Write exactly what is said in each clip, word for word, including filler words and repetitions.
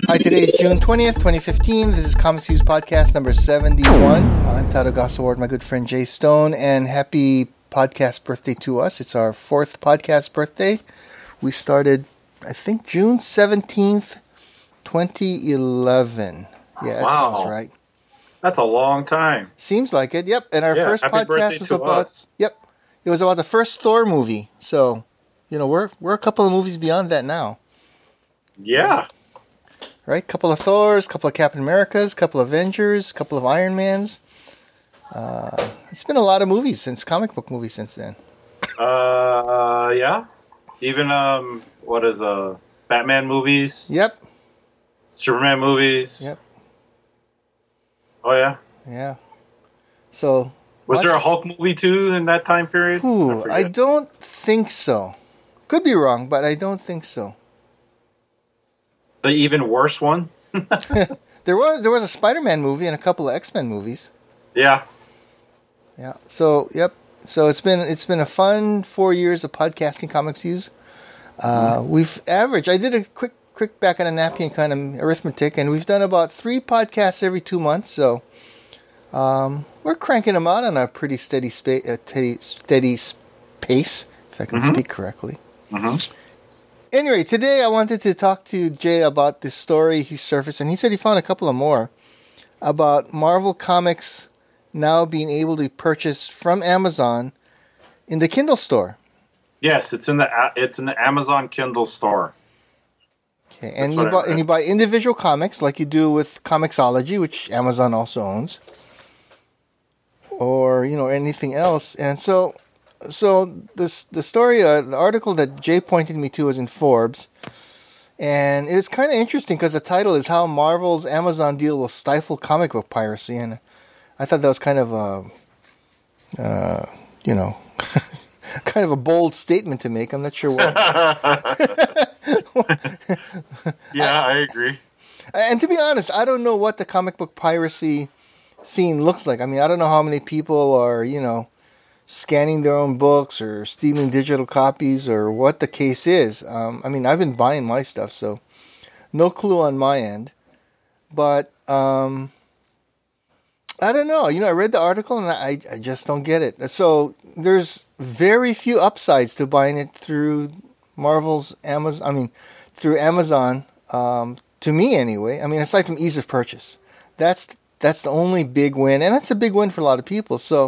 Hi, today is June twentieth, twenty fifteen. This is Comics News Podcast number seventy-one. I'm Tyler Gossaward, my good friend Jay Stone, and happy podcast birthday to us. It's our fourth podcast birthday. We started, I think, June seventeenth, twenty eleven. Yeah, that wow. sounds right. That's a long time. Seems like it, yep. And our yeah, first podcast was about, us. yep, it was about the first Thor movie. So, you know, we're we're a couple of movies beyond that now. Yeah. Right? Couple of Thors, couple of Captain Americas, couple of Avengers, couple of Iron Mans. Uh, it's been a lot of movies since comic book movies since then. Uh, yeah. Even um, what is uh, Batman movies? Yep. Superman movies. Yep. Oh yeah. Yeah. So. Was watch- there a Hulk movie too in that time period? Ooh, I, I don't think so. Could be wrong, but I don't think so. The even worse one. There was there was a Spider-Man movie and a couple of X-Men movies. Yeah. Yeah. So yep. So it's been it's been a fun four years of podcasting Comics News. Uh, mm-hmm. We've averaged. I did a quick quick back on a napkin kind of arithmetic, and we've done about three podcasts every two months. So um, we're cranking them out on a pretty steady spa- uh, steady, steady pace, if I can mm-hmm. speak correctly. Mm-hmm. Anyway, today I wanted to talk to Jay about this story he surfaced, and he said he found a couple of more about Marvel Comics now being able to be purchased from Amazon in the Kindle store. Yes, it's in the it's in the Amazon Kindle store. Okay, and you buy and you buy individual comics like you do with Comixology, which Amazon also owns, or you know anything else. And so, so this the story, uh, the article that Jay pointed me to was in Forbes, and it's kind of interesting because the title is "How Marvel's Amazon Deal Will Stifle Comic Book Piracy," and I thought that was kind of a, uh, you know, kind of a bold statement to make. I'm not sure what. Yeah, I, I agree. And to be honest, I don't know what the comic book piracy scene looks like. I mean, I don't know how many people are, you know, scanning their own books or stealing digital copies or what the case is. Um, I mean, I've been buying my stuff, so no clue on my end. But um, I don't know. You know, I read the article and I, I just don't get it. So there's very few upsides to buying it through Marvel's Amazon. I mean, through Amazon. Um, to me, anyway. I mean, aside from ease of purchase, that's that's the only big win, and that's a big win for a lot of people. So,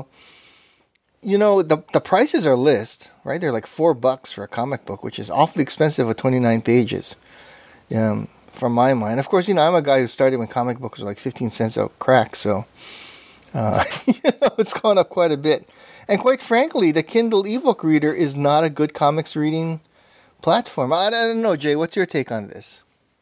you know, the the prices are list, right? They're like four bucks for a comic book, which is awfully expensive with twenty-nine pages. Um, from my mind, of course, you know, I'm a guy who started when comic books were like fifteen cents a crack, so uh, you know, it's gone up quite a bit. And quite frankly, the Kindle ebook reader is not a good comics reading platform. I, I don't know, Jay. What's your take on this?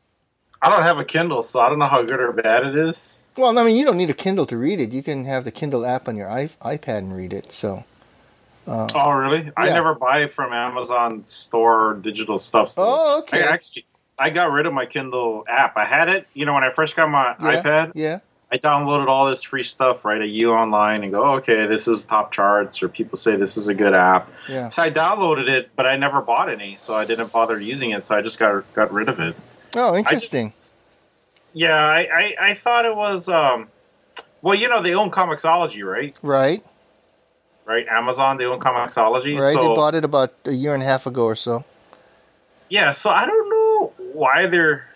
I don't have a Kindle, so I don't know how good or bad it is. Well, I mean, you don't need a Kindle to read it. You can have the Kindle app on your iPad and read it. So. Uh, oh, really? Yeah. I never buy from Amazon store digital stuff. So oh, okay. I actually, I got rid of my Kindle app. I had it, you know, when I first got my yeah, iPad. Yeah. I downloaded all this free stuff, right, at U Online and go, oh, okay, this is top charts, or people say this is a good app. Yeah. So I downloaded it, but I never bought any, so I didn't bother using it, so I just got got rid of it. Oh, interesting. I just, yeah, I, I, I thought it was, um, well, you know, they own Comixology, right? Right. Right, Amazon, they own Comixology. Right, so, they bought it about a year and a half ago or so. Yeah, so I don't know why they're...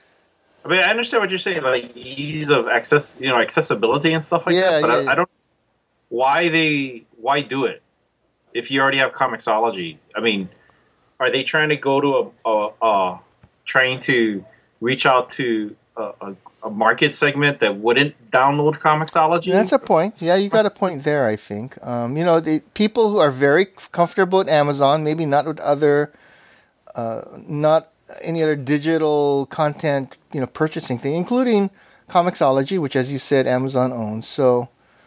I mean, I understand what you're saying, like ease of access, you know, accessibility and stuff like yeah, that. But yeah, I, yeah. I don't why they why do it if you already have Comixology. I mean, are they trying to go to a, a, a trying to reach out to a, a, a market segment that wouldn't download Comixology? That's a point. Yeah, you got a point there. I think um, you know the people who are very comfortable with Amazon, maybe not with other, uh, not. any other digital content, you know, purchasing thing, including Comixology, which, as you said, Amazon owns. So,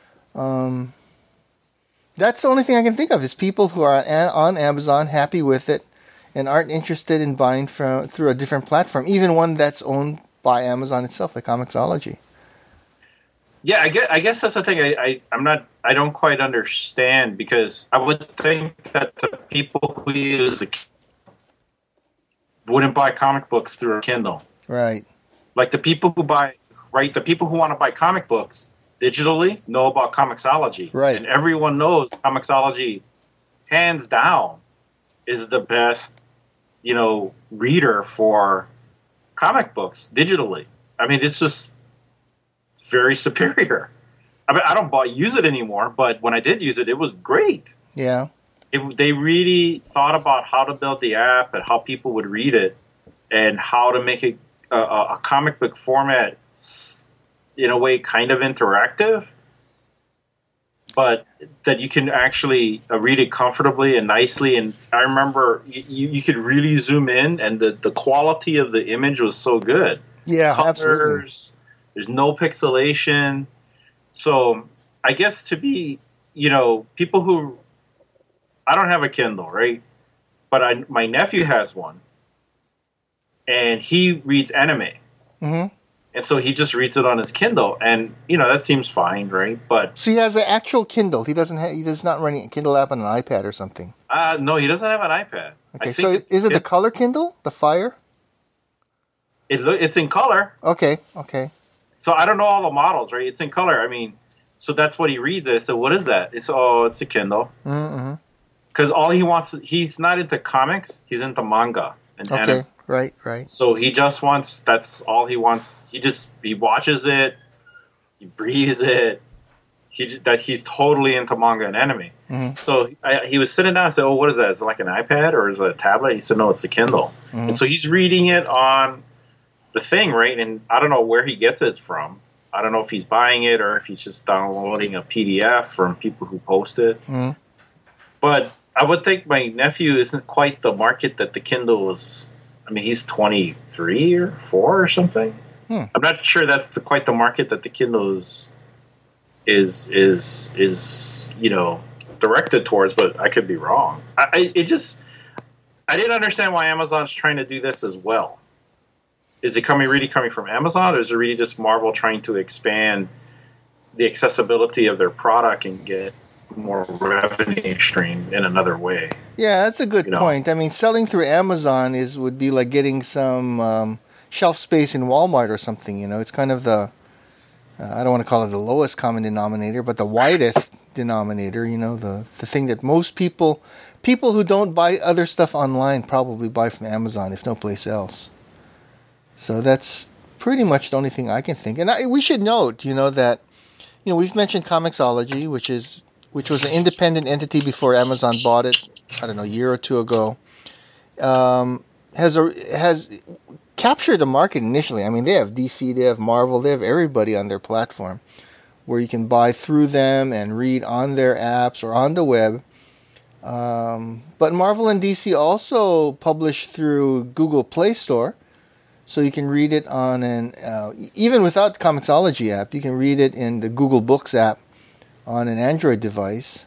um, that's the only thing I can think of is people who are on Amazon, happy with it, and aren't interested in buying from through a different platform, even one that's owned by Amazon itself, like Comixology. Yeah, I guess, I guess that's the thing. I, I, I'm not. I don't quite understand because I would think that the people who use the wouldn't buy comic books through a Kindle. Right. Like the people who buy, right? The people who want to buy comic books digitally know about Comixology, Right? And everyone knows Comixology, hands down, is the best, you know, reader for comic books digitally. I mean, it's just very superior. I mean, I don't buy, use it anymore, but when I did use it, it was great. Yeah. It, they really thought about how to build the app and how people would read it and how to make it a, a comic book format in a way kind of interactive, but that you can actually uh, read it comfortably and nicely. And I remember you, you could really zoom in, and the, the quality of the image was so good. Yeah, Colors, absolutely. There's no pixelation. So I guess to be, you know, people who, I don't have a Kindle, right? But I, my nephew has one, and he reads anime. Mm-hmm. And so he just reads it on his Kindle, and you know that seems fine, right? But so he has an actual Kindle. He doesn't. Ha- he does not run a Kindle app on an iPad or something. uh, no, he doesn't have an iPad. Okay, so is it, it the color Kindle, the Fire? It lo- it's in color. Okay, okay. So I don't know all the models, right? It's in color. I mean, so that's what he reads. I said, "What is that?" It's oh, it's a Kindle. Mm-hmm. Because all he wants, he's not into comics. He's into manga and okay. anime. Right, right. So he just wants, that's all he wants. He just, he watches it, he breathes it. He just, that he's totally into manga and anime. Mm-hmm. So I, he was sitting down and said, "Oh, what is that? Is it like an iPad or is it a tablet?" He said, "No, it's a Kindle." Mm-hmm. And so he's reading it on the thing, right? And I don't know where he gets it from. I don't know if he's buying it or if he's just downloading a P D F from people who post it. Mm-hmm. But I would think my nephew isn't quite the market that the Kindle is. I mean, he's twenty-three or four or something. Hmm. I'm not sure that's the, quite the market that the Kindle is, is, is, is, you know, directed towards, but I could be wrong. I, I, it just, I didn't understand why Amazon's trying to do this as well. Is it coming really coming from Amazon, or is it really just Marvel trying to expand the accessibility of their product and get more revenue stream in another way? Yeah, that's a good you know? point. I mean, selling through Amazon is would be like getting some um, shelf space in Walmart or something. You know, it's kind of the uh, I don't want to call it the lowest common denominator, but the widest denominator. You know, the the thing that most people people who don't buy other stuff online probably buy from Amazon, if no place else. So that's pretty much the only thing I can think. And I, we should note, you know, that you know we've mentioned Comixology, which is which was an independent entity before Amazon bought it, I don't know, a year or two ago, um, has a, has captured the market initially. I mean, they have D C, they have Marvel, they have everybody on their platform where you can buy through them and read on their apps or on the web. Um, but Marvel and D C also publish through Google Play Store, so you can read it on an, uh, even without the Comixology app, you can read it in the Google Books app on an Android device.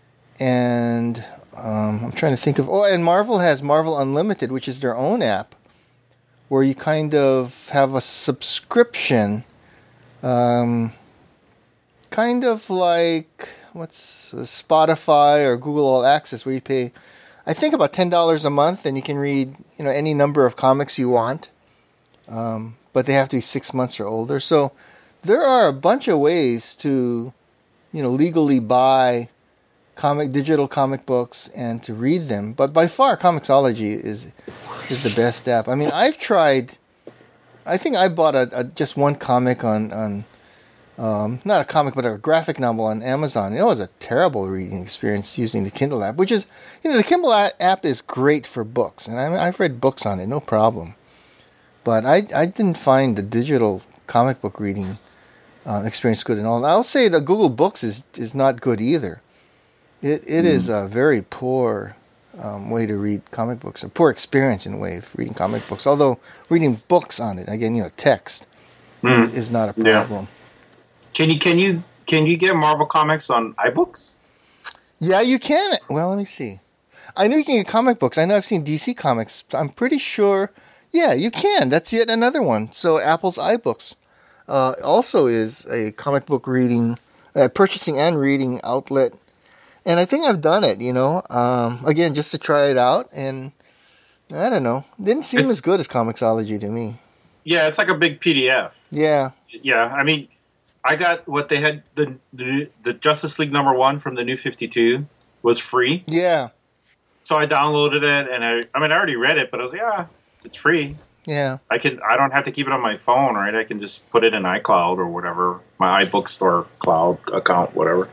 And um, I'm trying to think of... Oh, and Marvel has Marvel Unlimited, which is their own app, where you kind of have a subscription, um, kind of like, what's Spotify or Google All Access, where you pay, I think, about ten dollars a month, and you can read, you know, any number of comics you want. Um, but they have to be six months or older. So there are a bunch of ways to... you know, legally buy comic digital comic books and to read them. But by far, Comixology is is the best app. I mean, I've tried. I think I bought a, a just one comic on on um, not a comic but a graphic novel on Amazon. It was a terrible reading experience using the Kindle app, which is, you know, the Kindle app is great for books, and I, I've read books on it, no problem. But I I didn't find the digital comic book reading Uh, experience good and all. I'll say that Google Books is, is not good either. It it mm. is a very poor um, way to read comic books, a poor experience in a way of reading comic books. Although reading books on it, again, you know, text mm. is not a problem. Yeah. Can you can you can you get Marvel Comics on iBooks? Yeah, you can. Well, let me see. I know you can get comic books. I know I've seen D C Comics. I'm pretty sure. Yeah, you can. That's yet another one. So Apple's iBooks. Uh, also is a comic book reading, uh, purchasing and reading outlet. And I think I've done it, you know, um, again, just to try it out. And I don't know, didn't seem it's, as good as Comixology to me. Yeah, it's like a big P D F. Yeah. Yeah, I mean, I got what they had the the, the Justice League number one from the New fifty-two was free. Yeah. So I downloaded it, and I I mean I already read it, but I was like, yeah, it's free. Yeah. I can I don't have to keep it on my phone, right? I can just put it in iCloud or whatever, my iBook Store cloud account, whatever.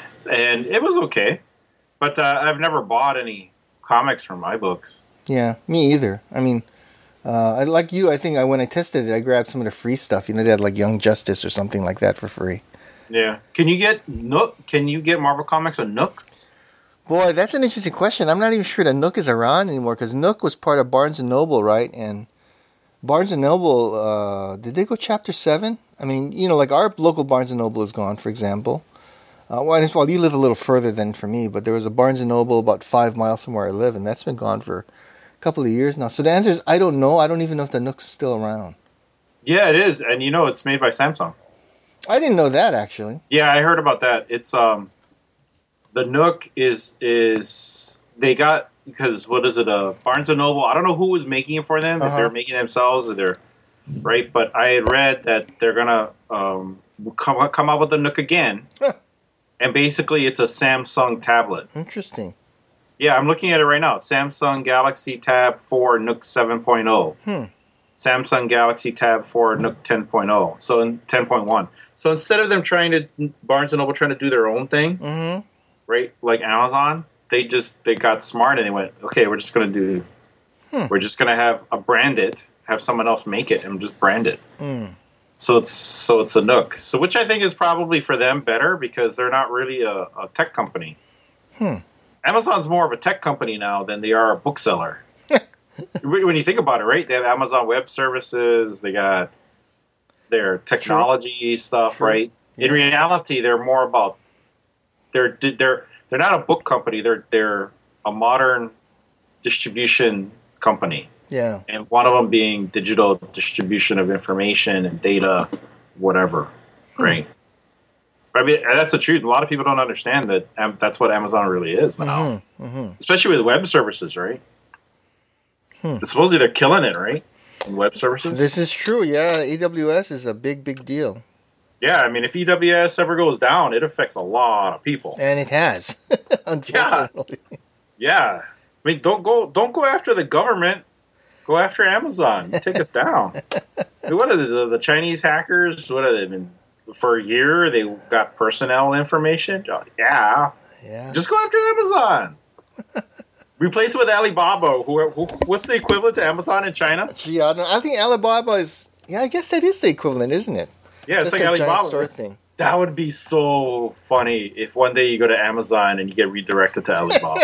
And it was okay, but uh, I've never bought any comics from iBooks. Yeah, me either. I mean, uh, I like you. I think I, when I tested it, I grabbed some of the free stuff. You know, they had like Young Justice or something like that for free. Yeah. Can you get Nook? Can you get Marvel Comics on Nook? Boy, that's an interesting question. I'm not even sure that Nook is around anymore because Nook was part of Barnes and Noble, right? And Barnes and Noble, uh, did they go chapter seven? I mean, you know, like our local Barnes and Noble is gone, for example. Uh, well, well, you live a little further than for me, but there was a Barnes and Noble about five miles from where I live, and that's been gone for a couple of years now. So the answer is I don't know. I don't even know if the Nook's still around. Yeah, it is, and you know it's made by Samsung. I didn't know that actually. Yeah, I heard about that. It's um, the Nook is is they got because what is it? Uh, Barnes and Noble. I don't know who was making it for them. Uh-huh. If they're making it themselves or they're right. But I had read that they're gonna um come come out with the Nook again. Huh. And basically, it's a Samsung tablet. Interesting. Yeah, I'm looking at it right now. Samsung Galaxy Tab four Nook seven point oh. Hmm. Samsung Galaxy Tab four Nook ten point oh. So in ten point one. So instead of them trying to Barnes and Noble trying to do their own thing, Mm-hmm. right? Like Amazon, they just they got smart and they went, okay, we're just going to do. Hmm. We're just going to have a brand it, have someone else make it, and just brand it. Mm. So it's so it's a Nook. So which I think is probably for them better because they're not really a, a tech company. Hmm. Amazon's more of a tech company now than they are a bookseller. When you think about it, right? They have Amazon Web Services. They got their technology stuff, True. right? Yeah. In reality, they're more about they're they're they're not a book company. They're they're a modern distribution company. Yeah. And one of them being digital distribution of information and data, whatever, right? I mean, that's the truth. A lot of people don't understand that um, that's what Amazon really is now, Mm-hmm. Mm-hmm. especially with web services, right? Hmm. Supposedly they're killing it, right? In web services. This is true. Yeah, A W S is a big, big deal, Yeah, I mean, if E W S ever goes down, it affects a lot of people. and it has. Unfortunately. Yeah, I mean, don't go don't go after the government. Go after Amazon. Take us down. I mean, what are the, the Chinese hackers? What are they? I mean, for a year, they got personnel information. Oh, yeah. Yeah. Just go after Amazon. Replace it with Alibaba. Who, who, what's the equivalent to Amazon in China? Gee, I, don't, I think Alibaba is. Yeah, I guess that is the equivalent, isn't it? Yeah, it's That's like a giant Alibaba. store thing. That would be so funny if one day you go to Amazon and you get redirected to Alibaba.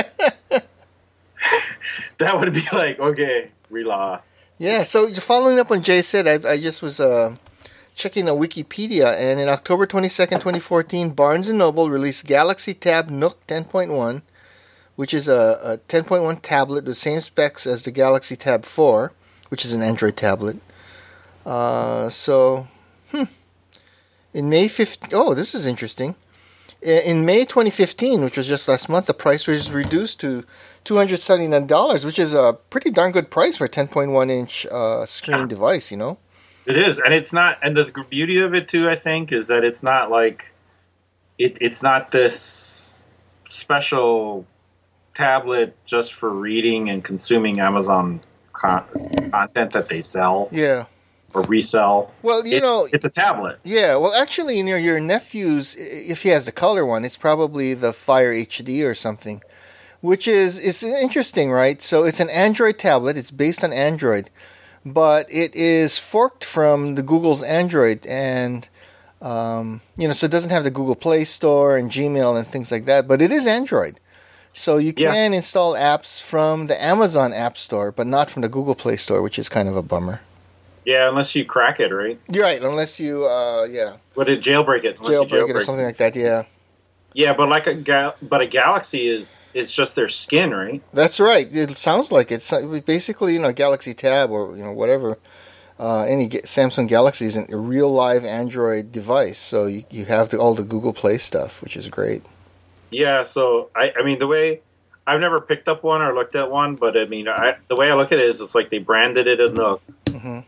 That would be like, okay, we lost. Yeah. So following up on Jay said, I, I just was uh, checking on Wikipedia, and in October twenty-second, twenty fourteen, Barnes and Noble released Galaxy Tab Nook ten point one, which is a, a ten point one tablet with the same specs as the Galaxy Tab four, which is an Android tablet. Uh, so, hmm. In May fifteenth, oh, this is interesting. In May twenty fifteen, which was just last month, the price was reduced to two hundred seventy-nine dollars, which is a pretty darn good price for a ten point one inch uh, screen device, you know? It is, and it's not. And the beauty of it too, I think, is that it's not like it. It's not this special tablet just for reading and consuming Amazon con- content that they sell Yeah. or resell. Well, you it's, know, it's a tablet. yeah. Well, actually, you know, your nephew's, if he has the color one, it's probably the Fire H D or something, which is is interesting, right? So it's an Android tablet. It's based on Android, but it is forked from the Google's Android, and um, you know, so it doesn't have the Google Play Store and Gmail and things like that. But it is Android, so you Yeah. can install apps from the Amazon App Store, but not from the Google Play Store, which is kind of a bummer. Yeah, unless you crack it, right? You're right, unless you, uh, yeah, What did jailbreak it? Unless you jailbreak it or something like that. Yeah, Yeah, but like a ga- but a Galaxy is it's just their skin, right? that's right. It sounds like it's basically, you know, Galaxy Tab or you know whatever. Uh, any Ga- Samsung Galaxy is a real live Android device, so you, you have the, all the Google Play stuff, which is great. Yeah, so I, I mean the way I've never picked up one or looked at one, but I mean I, the way I look at it is it's like they branded it a Nook, hmm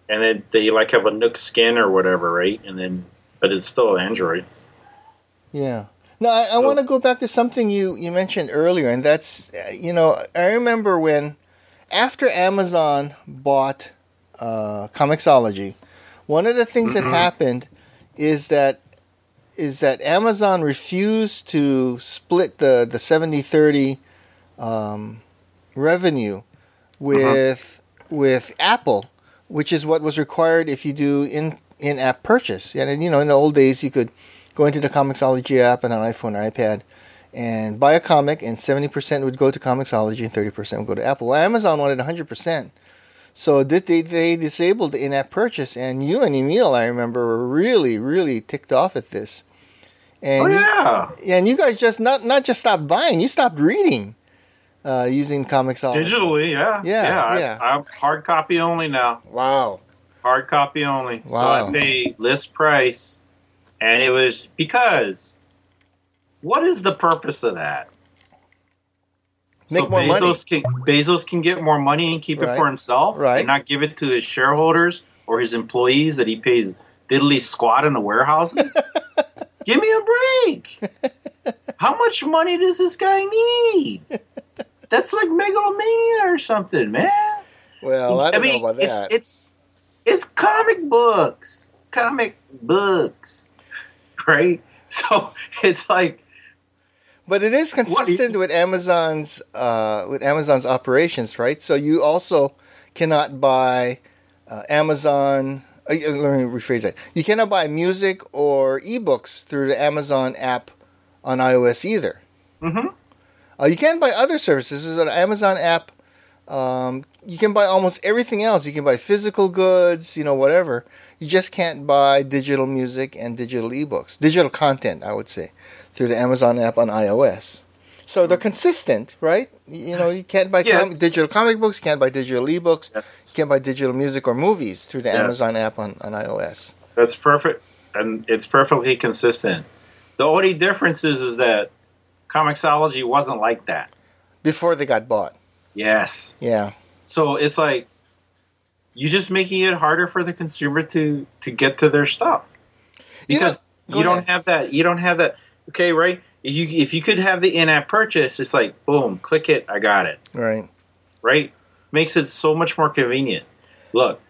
and then they like have a Nook skin or whatever, right? And then, but it's still Android. Yeah. No, I, I So- want to go back to something you, you mentioned earlier, and that's, uh, you know, I remember when, after Amazon bought uh, Comixology, one of the things Mm-hmm. that happened is that is that Amazon refused to split the, the seventy thirty um, revenue with with Apple, which is what was required if you do in in app purchase. And you know, in the old days, you could go into the Comixology app on an iPhone or iPad and buy a comic, and seventy percent would go to Comixology and thirty percent would go to Apple. Well, Amazon wanted one hundred percent. So they, they, they disabled the in-app purchase, and you and Emil, I remember, were really, really ticked off at this. And Oh you- yeah, and you guys just not not just stopped buying, you stopped reading uh, using Comixology. digitally, yeah, Yeah, I, yeah. I'm hard copy only now. Wow. Hard copy only. Wow. So I pay list price, and it was because. What is the purpose of that? Make so more money. Bezos Can, Bezos can get more money and keep Right. it for himself, Right. and not give it to his shareholders or his employees that he pays diddly squat in the warehouses. Give me a break. How much money does this guy need? That's like megalomania or something, man. Well, I don't mean, know about that. it's it's it's comic books, comic books, right? So it's like. But it is consistent with Amazon's uh, with Amazon's operations, right? So you also cannot buy uh, Amazon. Uh, let me rephrase that. You cannot buy music or ebooks through the Amazon app on iOS either. Mm-hmm. Uh, you can buy other services. There's an Amazon app. Um, you can buy almost everything else. You can buy physical goods, you know, whatever. You just can't buy digital music and digital ebooks, digital content, I would say, through the Amazon app on iOS. So they're consistent, right? You know, you can't buy Yes. com- digital comic books, you can't buy digital ebooks, Yes. you can't buy digital music or movies through the Yes. Amazon app on, on iOS. That's perfect, and it's perfectly consistent. The only difference is, is that Comixology wasn't like that. Before they got bought. Yes. Yeah. So it's like you're just making it harder for the consumer to to get to their stuff You know- because go you, don't ahead. have that. You don't have that. Okay, right? If you if you could have the in-app purchase, it's like boom, click it, I got it. Right. Right? Makes it so much more convenient. Look,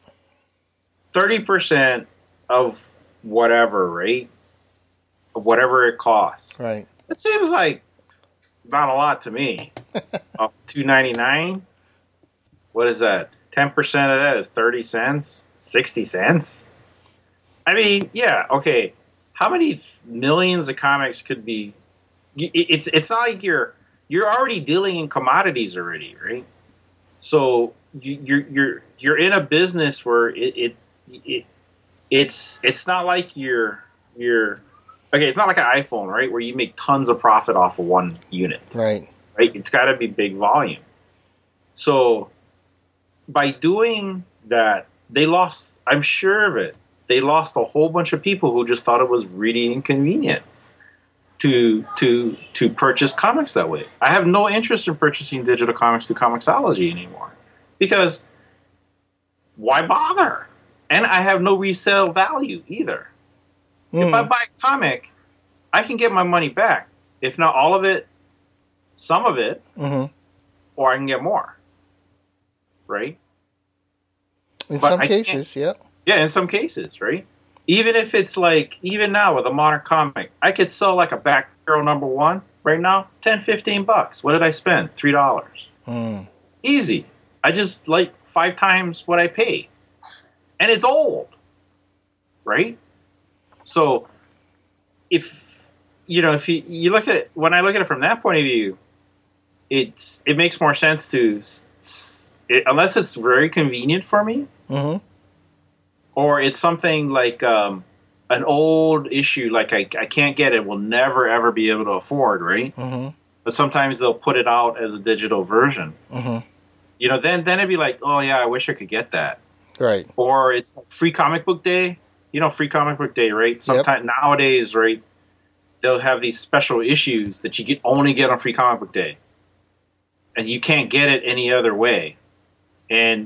thirty percent of whatever, right? Of whatever it costs. Right. It seems like not a lot to me. Off two ninety nine. What is that? Ten percent of that is thirty cents, sixty cents. I mean, yeah, okay. How many millions of comics could be? it- It's it's not like you're you're already dealing in commodities already, right? So you, you're you're you're in a business where it, it it it's it's not like you're you're okay. It's not like an iPhone, right? Where you make tons of profit off of one unit, Right. right? It's got to be big volume. So by doing that, they lost. I'm sure of it. They lost a whole bunch of people who just thought it was really inconvenient to to to purchase comics that way. I have no interest in purchasing digital comics through Comixology anymore because why bother? And I have no resale value either. If I Mm. buy a comic, I can get my money back. If not all of it, some of it, Mhm. or I can get more. Right? In But some I can't- cases, yeah. Yeah, in some cases, right? Even if it's like, even now with a modern comic, I could sell like a Batgirl number one right now, ten, fifteen bucks. What did I spend? three dollars. Mm. Easy. I just like five times what I paid. And it's old. Right? So if, you know, if you, you look at, when I look at it from that point of view, it's, it makes more sense to, s- s- it, unless it's very convenient for me, Mhm. or it's something like um, an old issue, like I, I can't get it, will never ever be able to afford, right? Mhm. But sometimes they'll put it out as a digital version. Mhm. You know, then then it'd be like, oh yeah, I wish I could get that. Right. Or it's like free comic book day. You know, free comic book day, right? Sometimes nowadays, right? They'll have these special issues that you can only get on free comic book day, and you can't get it any other way. And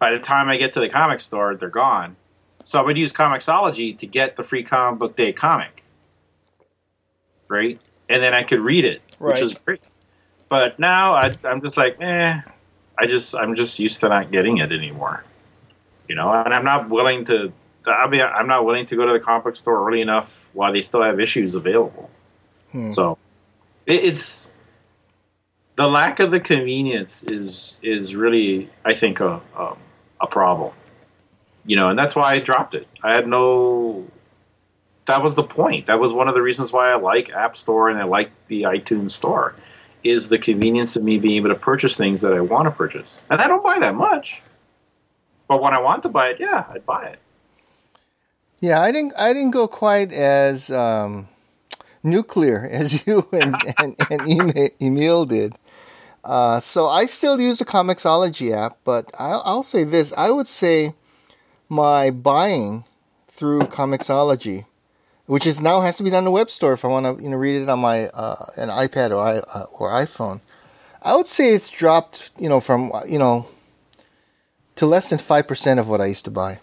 by the time I get to the comic store, they're gone. So I would use Comixology to get the free comic book day comic, right? And then I could read it, Right. which is great. But now I, I'm just like, eh. I just I'm just used to not getting it anymore, you know. And I'm not willing to. I mean, I'm not willing to go to the comic book store early enough while they still have issues available. Hmm. So it, it's the lack of the convenience is is really, I think, a, a a problem. You know, and that's why I dropped it. I had no. That was the point. That was one of the reasons why I like App Store and I like the iTunes Store, is the convenience of me being able to purchase things that I want to purchase. And I don't buy that much, but when I want to buy it, yeah, I'd buy it. Yeah, I didn't. I didn't go quite as um, nuclear as you and and, and Ema- Emil did. Uh, so I still use the Comixology app, but I'll, I'll say this: I would say my buying through Comixology, which is now has to be done in the web store if I want to, you know, read it on my uh, an iPad or i uh, or iPhone. I would say it's dropped, you know, from you know to less than five percent of what I used to buy.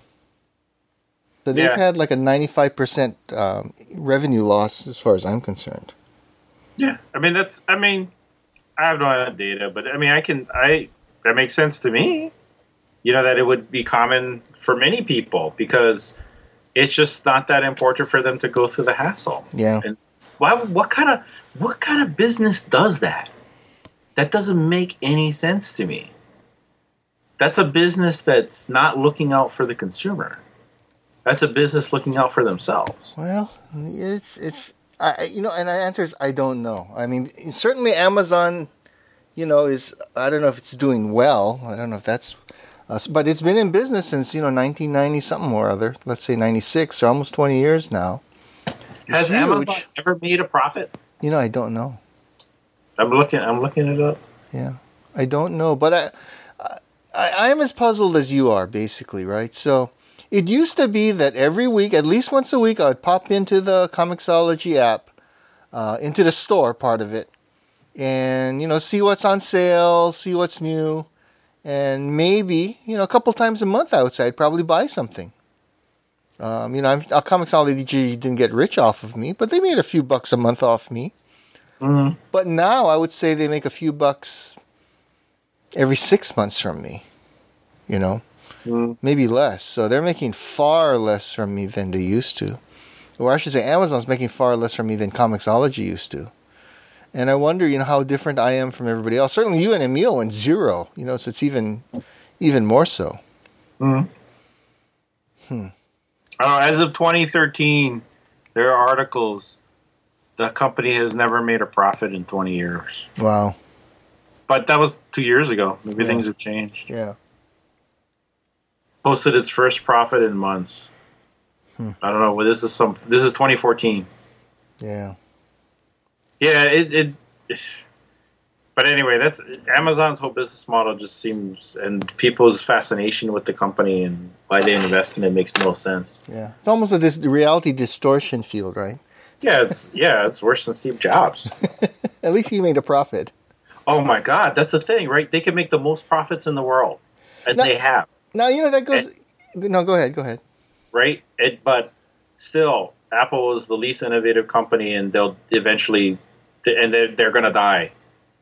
So they've Yeah. had like a ninety-five percent um, revenue loss as far as I'm concerned. Yeah, I mean that's. I mean, I have no data, but I mean, I can. I that makes sense to me. You know that it would be common for many people because it's just not that important for them to go through the hassle. Yeah. And why? What kind of what kind of business does that? That doesn't make any sense to me. That's a business that's not looking out for the consumer. That's a business looking out for themselves. Well, it's it's I you know, and the answer is I don't know. I mean, certainly Amazon, you know, is I don't know if it's doing well. I don't know if that's, uh, but it's been in business since you know nineteen ninety something or other. Let's say ninety-six, so almost twenty years now. It's Has huge. Amazon ever made a profit? You know, I don't know. I'm looking. I'm looking it up. Yeah, I don't know, but I, I, I am as puzzled as you are, basically, right? So it used to be that every week, at least once a week, I would pop into the Comixology app, uh, into the store part of it, and you know, see what's on sale, see what's new, and maybe you know, a couple times a month, I would say I'd probably buy something. Um, you know, I'm, uh, Comixology didn't get rich off of me, but they made a few bucks a month off me. Mm-hmm. But now I would say they make a few bucks every six months from me, you know, Mm-hmm. maybe less. So they're making far less from me than they used to. Or I should say Amazon's making far less from me than Comixology used to. And I wonder, you know, how different I am from everybody else. Certainly you and Emil went zero, you know, so it's even even more so. Mm-hmm. Hmm. Uh, as of twenty thirteen, there are articles. The company has never made a profit in twenty years. Wow. But that was two years ago. Maybe Yeah. things have changed. Yeah. Posted its first profit in months. Hmm. I don't know. Well, this is some. This is twenty fourteen. Yeah. Yeah. It. it it's, but anyway, that's Amazon's whole business model. Just seems, and people's fascination with the company and why they invest in it makes no sense. Yeah. It's almost a dis- reality distortion field, right? Yeah. It's yeah. It's worse than Steve Jobs. At least he made a profit. Oh my God, that's the thing, right? They can make the most profits in the world, and Now- they have, Now, you know, that goes... No, go ahead, go ahead. right? It, but still, Apple is the least innovative company, and they'll eventually, and they're, they're going to die.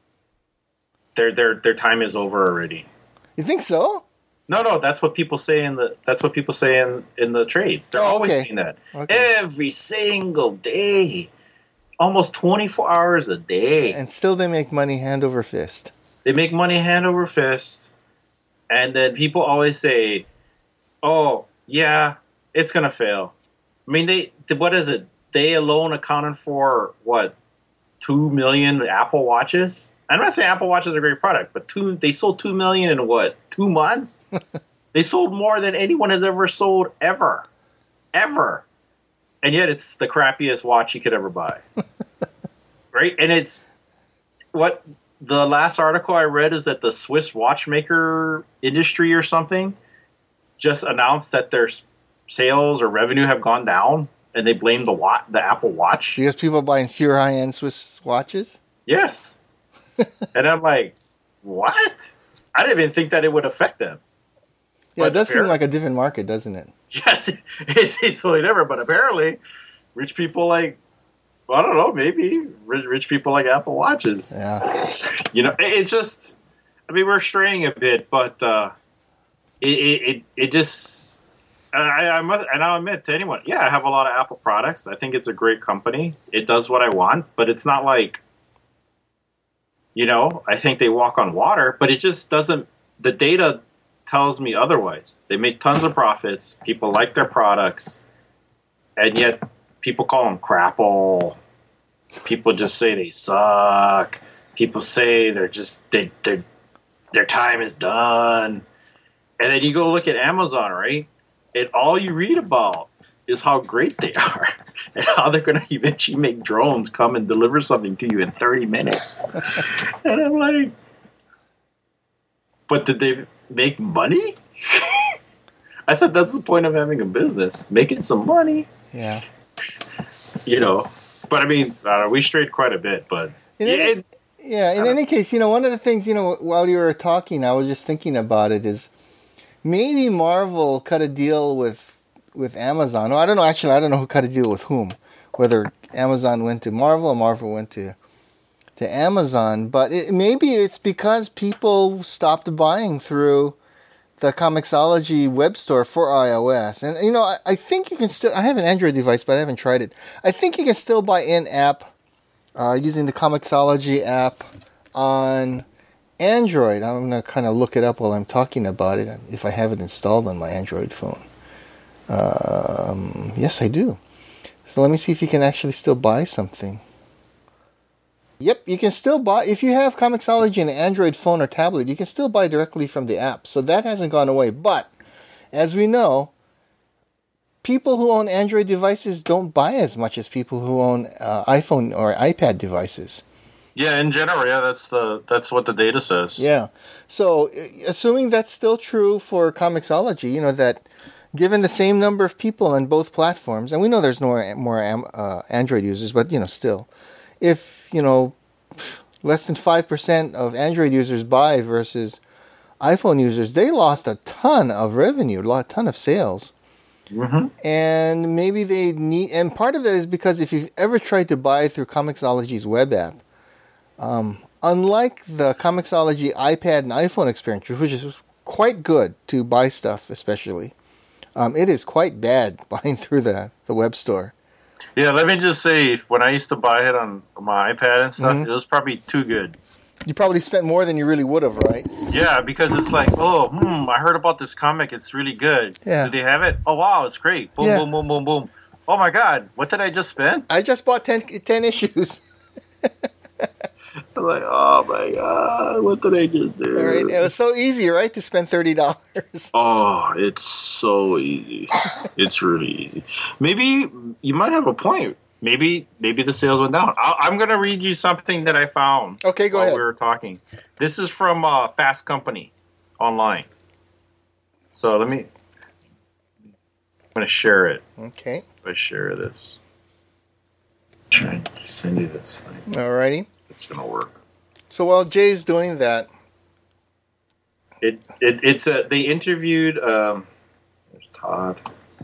Their their their time is over already. You think so? No, no, that's what people say in the that's what people say in, in the trades. They're Oh, always okay. saying that Okay. every single day, almost twenty four hours a day. And still they make money hand over fist. They make money hand over fist, and then people always say, "Oh, yeah, it's gonna fail." I mean, they what is it? They alone accounted for what two million Apple Watches. I'm not saying Apple Watch is a great product, but two they sold two million in what two months? They sold more than anyone has ever sold ever, ever, and yet it's the crappiest watch you could ever buy. Right, and it's what. The last article I read is that the Swiss watchmaker industry or something just announced that their sales or revenue have gone down, and they blame the watch, the Apple Watch. Because people are buying fewer high-end Swiss watches? Yes, and I'm like, what? I didn't even think that it would affect them. Yeah, But it does seem apparently- like a different market, doesn't it? Yes, it seems totally different. But apparently, rich people like, well, I don't know, maybe rich, rich people like Apple Watches. Yeah. You know, it, it's just, I mean, we're straying a bit, but uh, it, it, it, it just, I, I must, and I'll admit to anyone, yeah, I have a lot of Apple products. I think it's a great company. It does what I want, but it's not like, you know, I think they walk on water, but it just doesn't, the data tells me otherwise. They make tons of profits. People like their products, and yet people call them crapple. People just say they suck. People say they're just they they their time is done. And then you go look at Amazon, right? And all you read about is how great they are and how they're going to eventually make drones come and deliver something to you in thirty minutes. And I'm like, but did they make money? I thought that's the point of having a business, making some money. Yeah. You know, but I mean, I don't know, we strayed quite a bit, but In yeah, any, it, yeah, in I any case, you know, one of the things, you know, while you were talking, I was just thinking about it is maybe Marvel cut a deal with with Amazon. Or I don't know, actually, I don't know who cut a deal with whom, whether Amazon went to Marvel or Marvel went to to Amazon, but it, maybe it's because people stopped buying through the Comixology web store for iOS. And, you know, I, I think you can still, I have an Android device, but I haven't tried it. I think you can still buy in-app uh, using the Comixology app on Android. I'm going to kind of look it up while I'm talking about it, if I have it installed on my Android phone. Um, yes, I do. So let me see if you can actually still buy something. Yep, you can still buy, if you have Comixology in an Android phone or tablet, you can still buy directly from the app. So that hasn't gone away. But, as we know, people who own Android devices don't buy as much as people who own uh, iPhone or iPad devices. yeah, in general, yeah, that's the that's what the data says. Yeah. So, assuming that's still true for Comixology, you know, that given the same number of people on both platforms, and we know there's more, more uh, Android users, but, you know, still, if, you know, less than five percent of Android users buy versus iPhone users, they lost a ton of revenue, a ton of sales. Mm-hmm. And maybe they need, and part of that is because if you've ever tried to buy through Comixology's web app, um, unlike the Comixology iPad and iPhone experience, which is quite good to buy stuff especially, um, it is quite bad buying through the, the web store. Yeah, let me just say, if- when I used to buy it on my iPad and stuff, Mhm. it was probably too good. You probably spent more than you really would have, right? Yeah, because it's like, oh, hmm, I heard about this comic. It's really good. Yeah. Do they have it? Oh, wow, it's great. Boom, Yeah. boom, boom, boom, boom. Oh, my God, what did I just spend? I just bought ten, ten issues. I'm like, oh, my God, what did I just do? All right, it was so easy, right, to spend thirty dollars. Oh, it's so easy. It's really easy. Maybe you might have a point. Maybe maybe the sales went down. I, I'm going to read you something that I found Okay, go while ahead. we were talking. This is from uh, Fast Company online. So let me. I'm going to share it. Okay, If I share this, try to send you this thing. alrighty. It's going to work. So while Jay's doing that, It it it's a they interviewed. Um, there's Todd.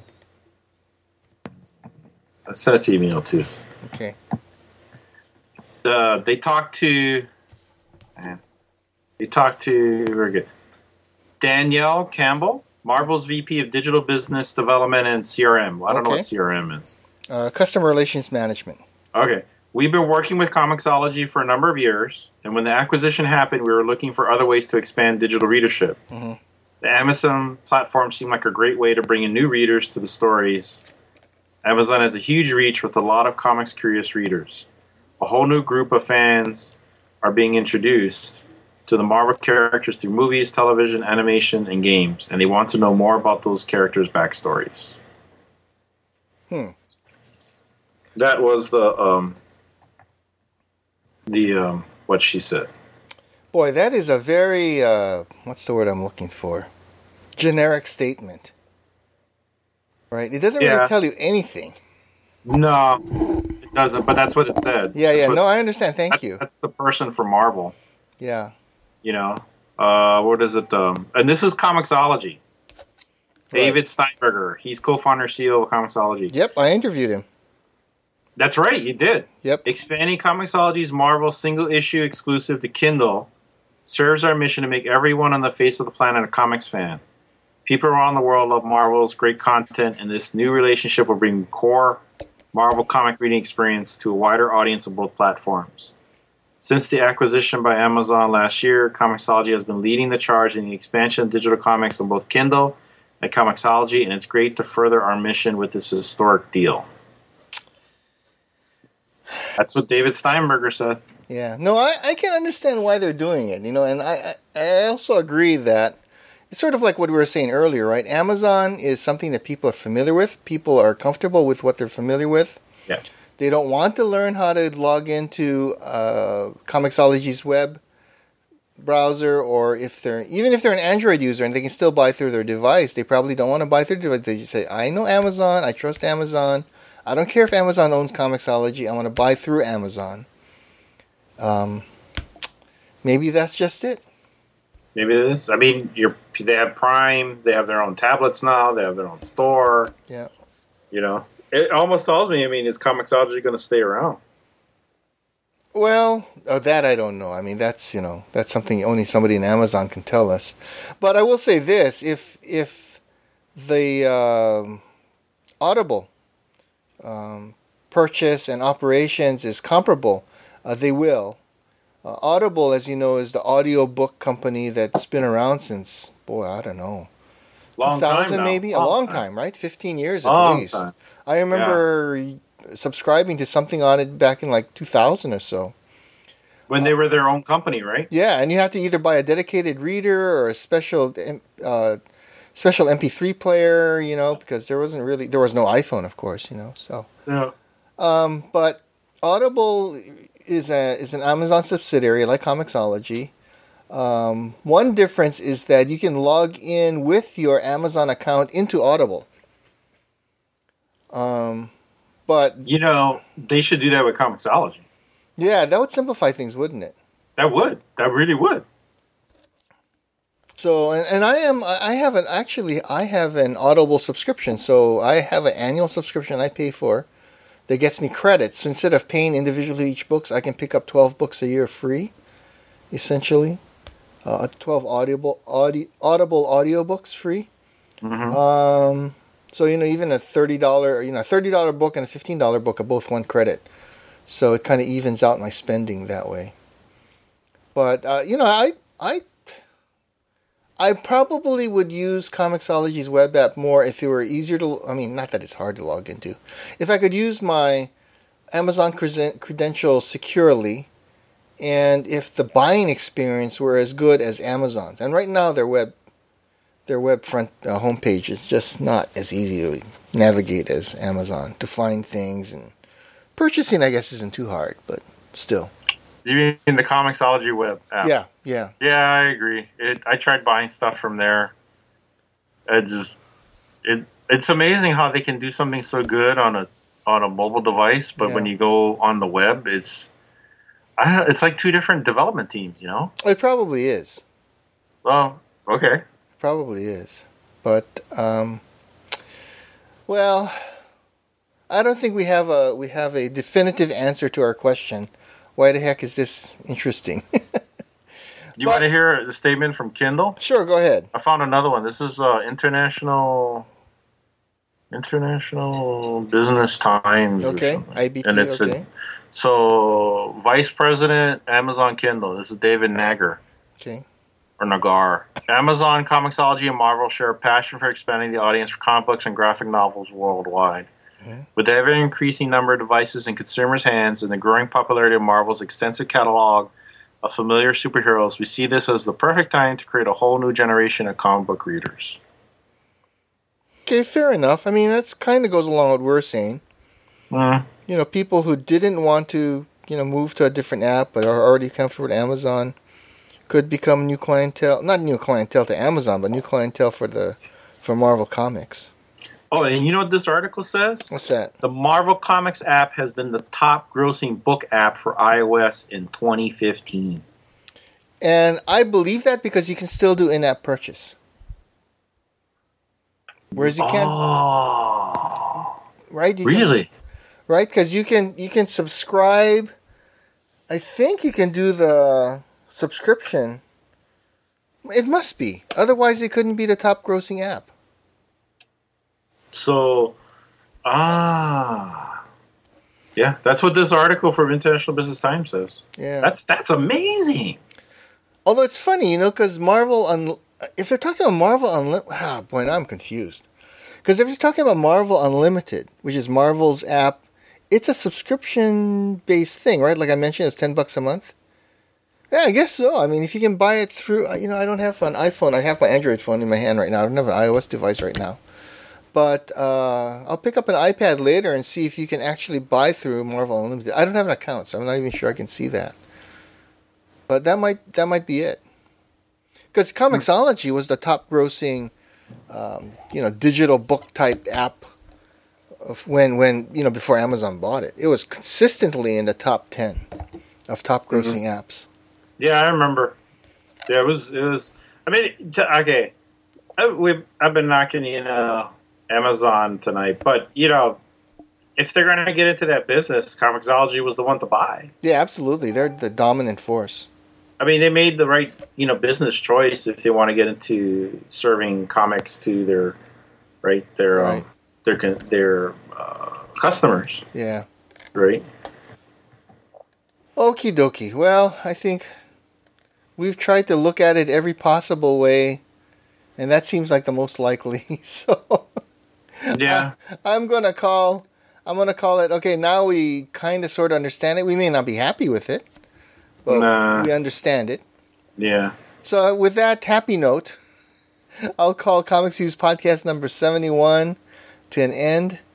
I sent it to email too. okay, Uh, they talked to. Man, they talked to very good. Danielle Campbell, Marvel's V P of Digital Business Development and C R M. Well, I don't know Okay. what C R M is. uh, customer relations management. Okay. We've been working with Comixology for a number of years, and when the acquisition happened, we were looking for other ways to expand digital readership. Mhm. The Amazon platform seemed like a great way to bring in new readers to the stories. Amazon has a huge reach with a lot of comics curious readers. A whole new group of fans are being introduced to the Marvel characters through movies, television, animation, and games, and they want to know more about those characters' backstories. Hmm. That was the um, the um, what she said. Boy, that is a very, uh, what's the word I'm looking for? Generic statement. Right? It doesn't Yeah. really tell you anything. No, it doesn't. But that's what it said. Yeah, That's yeah. what- No, I understand. Thank that's, you. That's the person from Marvel. Yeah. You know, uh, what is it? Um, and this is Comixology. David Steinberger. He's co-founder and C E O of Comixology. Yep, I interviewed him. That's right, you did. Yep. Expanding Comixology's Marvel single-issue exclusive to Kindle serves our mission to make everyone on the face of the planet a comics fan. People around the world love Marvel's great content, and this new relationship will bring core Marvel comic reading experience to a wider audience on both platforms. Since the acquisition by Amazon last year, Comixology has been leading the charge in the expansion of digital comics on both Kindle and Comixology, and it's great to further our mission with this historic deal. That's what David Steinberger said. Yeah. No, I, I can understand why they're doing it, you know, and I, I, I also agree that it's sort of like what we were saying earlier, right? Amazon is something that people are familiar with. People are comfortable with what they're familiar with. Yeah. They don't want to learn how to log into uh, Comixology's web browser, or if they're even if they're an Android user and they can still buy through their device, they probably don't want to buy through their device. They just say, I know Amazon, I trust Amazon. I don't care if Amazon owns Comixology. I want to buy through Amazon. Um, maybe that's just it. Maybe it is. I mean, you're, they have Prime. They have their own tablets now. They have their own store. Yeah. You know, it almost tells me, I mean, is Comixology going to stay around? Well, oh, that I don't know. I mean, that's, you know, that's something only somebody in Amazon can tell us. But I will say this. If, if the uh, Audible Um, purchase and operations is comparable, uh, they will. Uh, Audible, as you know, is the audio book company that's been around since, boy, I don't know, long two thousand time now. maybe? Long a long time. time, right? fifteen years at Long least. time. I remember yeah. subscribing to something on it back in like two thousand or so. When they were their own company, right? Yeah, and you have to either buy a dedicated reader or a special uh, special M P three player, you know, because there wasn't really, there was no iPhone, of course, you know, so. Yeah. Um, but Audible is a is an Amazon subsidiary like Comixology. Um, one difference is that you can log in with your Amazon account into Audible. Um, but you know, they should do that with Comixology. Yeah, that would simplify things, wouldn't it? That would. That really would. So, and, and I am, I have an, actually, I have an Audible subscription. So I have an annual subscription I pay for that gets me credits. So instead of paying individually each books, I can pick up twelve books a year free, essentially. Uh, twelve audible, audi, audible audiobooks free. Mm-hmm. Um, so, you know, even a thirty dollars, you know, a thirty dollars book and a fifteen dollars book are both one credit. So it kind of evens out my spending that way. But, uh, you know, I, I, I probably would use Comixology's web app more if it were easier to, I mean, not that it's hard to log into. If I could use my Amazon credentials securely, and if the buying experience were as good as Amazon's. And right now their web their web front uh, homepage is just not as easy to navigate as Amazon, to find things, and purchasing, I guess, isn't too hard, but still. You mean the Comixology web app? Yeah, yeah. Yeah, I agree. It, I tried buying stuff from there. It just it it's amazing how they can do something so good on a on a mobile device, but Yeah. when you go on the web, it's I don't know, it's like two different development teams, you know? It probably is. Well, okay. Probably is. But, um, well, I don't think we have a we have a definitive answer to our question. Why the heck is this interesting? You But- want to hear the statement from Kindle? Sure, go ahead. I found another one. This is uh, international International Business Times. or Okay, something. I B T, And it's a- okay. So, Vice President, Amazon Kindle. This is David Nagar. Okay. Or Nagar. Amazon, Comixology, and Marvel share a passion for expanding the audience for comic books and graphic novels worldwide. Mhm. With the ever-increasing number of devices in consumers' hands and the growing popularity of Marvel's extensive catalog of familiar superheroes, we see this as the perfect time to create a whole new generation of comic book readers. Okay, fair enough. I mean, that's kind of goes along with what we're saying. Mm. You know, people who didn't want to, you know, move to a different app but are already comfortable with Amazon could become new clientele. Not new clientele to Amazon, but new clientele for the for Marvel Comics. Oh, and you know what this article says? What's that? The Marvel Comics app has been the top-grossing book app for iOS in twenty fifteen. And I believe that because you can still do in-app purchase. Whereas you can't, Oh, right? You really? Can, right? Because you can you can subscribe. I think you can do the subscription. It must be. Otherwise, it couldn't be the top grossing app. So, ah, yeah, that's what this article from International Business Times says. Yeah, that's that's amazing. Although it's funny, you know, because Marvel, Un- if they're talking about Marvel Unlimited, ah, boy, now I'm confused. Because if you're talking about Marvel Unlimited, which is Marvel's app, it's a subscription-based thing, right? Like I mentioned, it's ten bucks a month. Yeah, I guess so. I mean, if you can buy it through, you know, I don't have an iPhone. I have my Android phone in my hand right now. I don't have an iOS device right now. But uh, I'll pick up an iPad later and see if you can actually buy through Marvel Unlimited. I don't have an account, so I'm not even sure I can see that. But that might that might be it. Because Comixology was the top grossing, um, you know, digital book type app of when when you know before Amazon bought it. It was consistently in the top ten of top grossing mm-hmm. apps. Yeah, I remember. Yeah, it was it was. I mean, okay, I, we've I've been knocking you know Amazon tonight, but you know, if they're going to get into that business, Comixology was the one to buy. Yeah, absolutely. They're the dominant force. I mean, they made the right, you know, business choice if they want to get into serving comics to their, right, their, right. Um, their, their uh, customers. Yeah. Right. Okie dokie. Well, I think we've tried to look at it every possible way, and that seems like the most likely. So. Yeah. I, I'm gonna call. I'm gonna call it. Okay, now we kind of sort of understand it. We may not be happy with it. But nah. we understand it. Yeah. So with that happy note, I'll call Comics Views podcast number seventy-one to an end.